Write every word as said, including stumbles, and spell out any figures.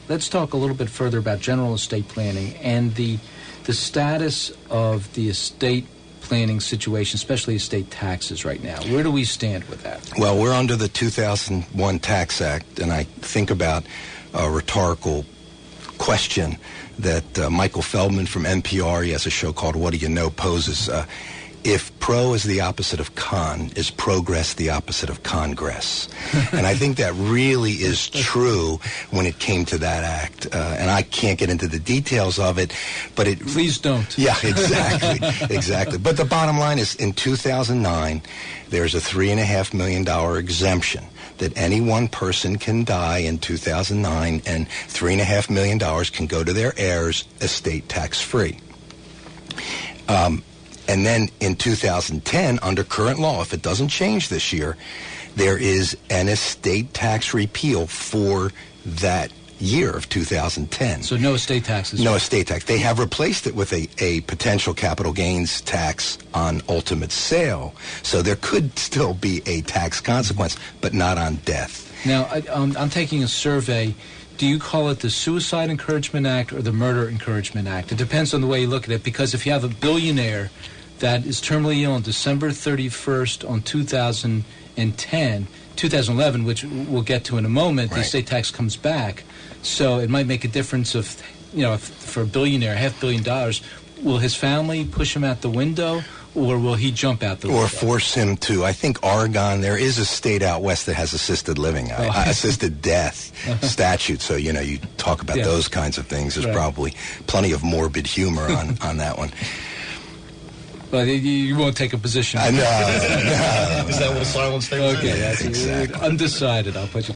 let's talk a little bit further about general estate planning and the the status of the estate planning situation, especially estate taxes right now. Where do we stand with that? Well, we're under the two thousand one Tax Act, and I think about a rhetorical question that uh, Michael Feldman from N P R, he has a show called What Do You Know, poses. Uh, if pro is the opposite of con, is progress the opposite of congress? And I think that really is true when it came to that act. Uh, and I can't get into the details of it, but it... Please don't. Yeah, exactly, exactly. But the bottom line is, in two thousand nine, there's a three and a half million dollar exemption that any one person can die in two thousand nine, and three and a half million dollars can go to their heirs, estate tax free. Um, and then in two thousand ten, under current law, if it doesn't change this year, there is an estate tax repeal for that year of two thousand ten. So no estate taxes? No estate tax. They have replaced it with a, a potential capital gains tax on ultimate sale. So there could still be a tax consequence, but not on death. Now, I, um, I'm taking a survey. Do you call it the Suicide Encouragement Act or the Murder Encouragement Act? It depends on the way you look at it, because if you have a billionaire that is terminally ill on December thirty-first on two thousand ten, two thousand eleven, which we'll get to in a moment, right, the estate tax comes back. So it might make a difference of, you know, if for a billionaire, half billion dollars, will his family push him out the window, or will he jump out the or window? Or force him to. I think Oregon, there is a state out west that has assisted living, oh. uh, assisted death statute. So, you know, you talk about yeah. those kinds of things. There's right. probably plenty of morbid humor on, on that one. But you won't take a position. Uh, no, no, no. Is that what silence they Okay, that's exactly. undecided. I'll put you.